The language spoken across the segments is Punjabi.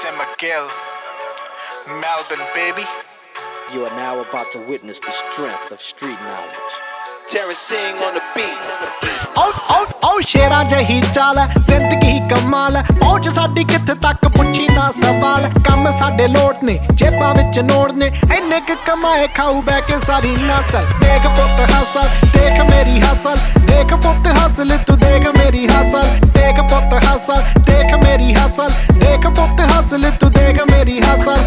St. Miguel, Melbourne, baby. You are now about to witness the strength of street knowledge. Terrence Singh on the beat. ਓ ਸ਼ੇਰਾਂ ਜਹੀ ਚਾਲ ਜ਼ਿੰਦਗੀ ਕਮਾਲ ਪਹੁੰਚ ਸਾਡੀ ਕਿੱਥੇ ਤੱਕ ਪੁੱਛੀ ਨਾ ਸਵਾਲ ਕੰਮ ਸਾਡੇ ਲੋਟ ਨੇ ਜੇਬਾਂ ਵਿੱਚ ਨੋਟ ਨੇ ਇੰਨੇ ਕੁ ਕਮਾਏ ਖਾਊ ਬੈ ਕੇ ਸਾਰੀ ਨਸਲ ਦੇਖ ਪੁੱਤ ਹਸਲ ਦੇਖ ਮੇਰੀ ਹਸਲ ਦੇਖ ਪੁੱਤ ਹਸਲ ਤੂੰ ਦੇਖ ਮੇਰੀ ਹਸਲ ਦੇਖ ਪੁੱਤ ਹਸਲ ਦੇਖ ਮੇਰੀ ਹਸਲ ਦੇਖ ਪੁੱਤ ਹਸਲ ਤੂੰ ਦੇਖ ਮੇਰੀ ਹਸਲ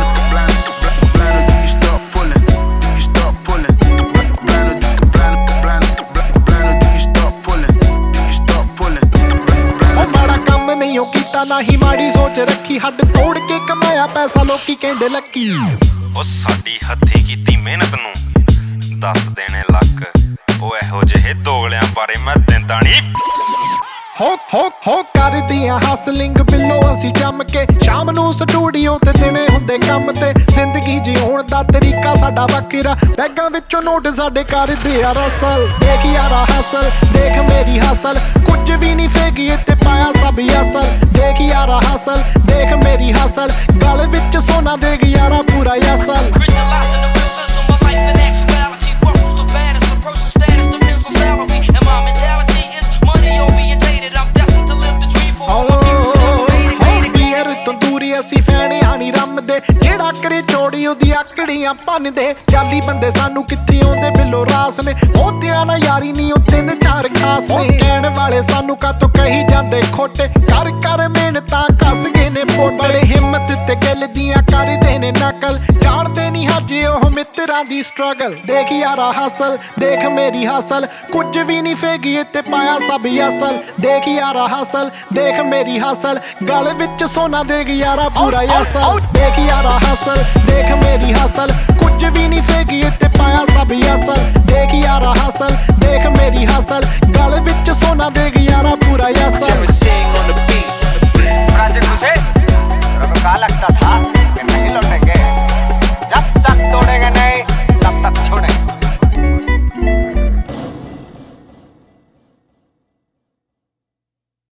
ਨਾ ਹੀ ਮਾੜੀ ਸੋਚ ਰੱਖੀ ਹੱਡ ਤੋੜ ਕੇ ਕਮਾਇਆ ਪੈਸਾ ਲੋਕੀ ਕਹਿੰਦੇ ਲੱਕੀ ਉਹ ਸਾਡੀ ਹੱਥੀ ਕੀਤੀ ਮਿਹਨਤ ਨੂੰ ਦੱਸ ਦੇਣੇ ਲੱਕ ਉਹ ਇਹੋ ਜਿਹੇ ਦੋਗਲਿਆਂ ਬਾਰੇ ਮੈਂ ਦਿੰਦਾ ਨਹੀਂ ਹੋ ਕਰਦੀਆਂ ਹਸਲਿੰਗ ਬਿੱਲੋ ਅਸੀਂ ਜੰਮ ਕੇ ਸ਼ਾਮ ਨੂੰ ਸਟੂਡੀਓ ਤੇ ਦਿਨੇ ਹੁੰਦੇ ਕੰਮ ਤੇ ਜ਼ਿੰਦਗੀ ਜਿਉਣ ਦਾ ਤਰੀਕਾ ਸਾਡਾ ਵੱਖਰਾ ਬੈਗਾਂ ਵਿੱਚੋਂ ਨੋਟ ਸਾਡੇ ਕਰਦੇ ਆ ਰਸਲ ਦੇਖ ਯਾਰਾ ਹਸਲ ਦੇਖ ਮੇਰੀ ਹਸਲ ਕੁਝ ਵੀ ਨਹੀਂ ਫੇਗੀ ਇੱਥੇ ਪਾਇਆ ਸਭ ਅਸਲ ਦੇਖ ਯਾਰਾ ਹਸਲ ਦੇਖ ਮੇਰੀ ਹਸਲ ਗਲ ਵਿੱਚ ਸੋਨਾ ਦੇਗ ਯਾਰਾ ਪੂਰਾ ਅਸਲ ਅਸੀਂ ਫੈਣਿਆਂ ਨੀ ਰਮਦੇ ਜਿਹੜਾ ਕਰੇ ਚੋੜੀ ਉਹਦੀ ਆਕੜੀਆਂ ਭੰਨਦੇ ਜਾਲੀ ਬੰਦੇ ਸਾਨੂੰ ਕਿੱਥੇ ਆਉਂਦੇ ਬਿੱਲੋ ਰਾਸ ਨੇ ਮੋਤਿਆਂ ਨਾਲ ਯਾਰੀ ਨੀ ਉਹ ਤਿੰਨ ਚਾਰ ਖਾਸ ਨੇ ਕਹਿਣ ਵਾਲੇ ਸਾਨੂੰ ਕਾਤੋਂ ਕਹੀ ਜਾਂਦੇ ਖੋਟੇ ਕਰ ਕਰ ਮਿਹਨਤਾਂ ਕੱਸ ਗਏ ਨੇ ਬੜੇ ਹਿੰਮਤ ਤੇ ਗਿੱਲ ਦੀਆਂ ਕਰਦੇ ਨੇ ਨਕਲ ਜਾਣਦੇ ਨੀ ਹਜੇ ਉਹ ਮਿੱਤਰਾਂ ਦੀ ਸਟਰਗਲ ਦੇਖ ਯਾਰਾ ਹਸਲ ਦੇਖ ਮੇਰੀ ਹਸਲ ਕੁਝ ਵੀ ਨੀ ਫੇਗੀ ਇੱਥੇ ਪਾਇਆ ਸਭ ਅਸਲ ਦੇਖ ਯਾਰਾ ਹਸਲ ਦੇਖ ਮੇਰੀ ਹਸਲ ਗਲ ਵਿੱਚ ਸੋਨਾ ਦੇਗ ਯਾਰਾ ਪੂਰਾ ਅਸਲ ਦੇਖ ਯਾਰਾ ਹਸਲ ਦੇਖ ਮੇਰੀ ਹਸਲ ਕੁਝ ਵੀ ਨਹੀਂ ਫੇਗੀ ਇੱਥੇ ਪਾਇਆ ਸਭ ਅਸਲ ਦੇਖ ਯਾਰਾ ਹਸਲ ਦੇਖ ਮੇਰੀ ਹਸਲ ਗਲ ਵਿੱਚ ਸੋਨਾ ਦੇਗ ਯਾਰਾ ਪੂਰਾ ਅਸਲ